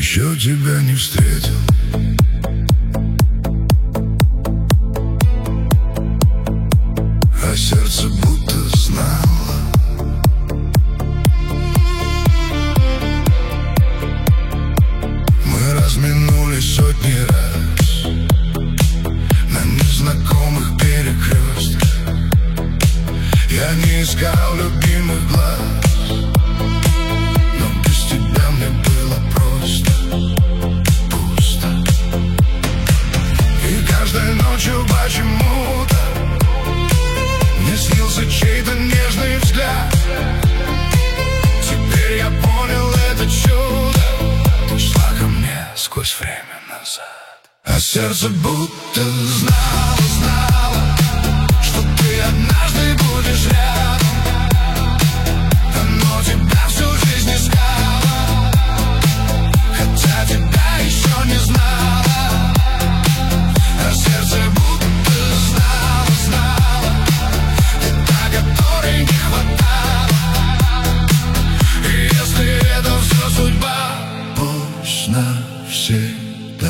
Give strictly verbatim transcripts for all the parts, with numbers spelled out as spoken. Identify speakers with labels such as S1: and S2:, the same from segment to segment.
S1: еще тебя не встретил. А сердце будто знало. Мы разминулись сотни раз на незнакомых перекрестках. Я не искал любимых глаз, но без тебя мне было просто пусто. И каждой ночью почему-то мне снился чей-то нежный взгляд. Теперь я понял это чудо. Ты шла ко мне сквозь время назад. А сердце будто знало, знало, что ты однажды будешь рядом. Оно тебя всю жизнь искало, хотя тебя еще не знала. А сердце будто знало, знало, ты та, которой не хватало. И если это все судьба, пусть навсегда.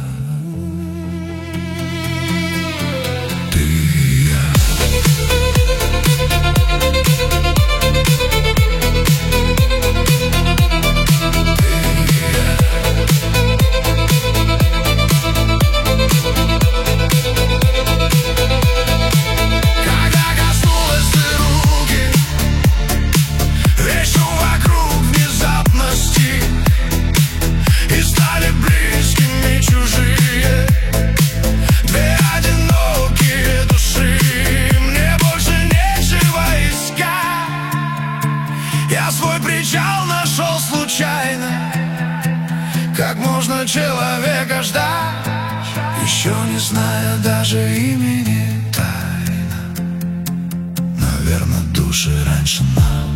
S1: Я свой причал нашел случайно. Как можно человека ждать, еще не зная даже имени, тайна. Наверное, души раньше нам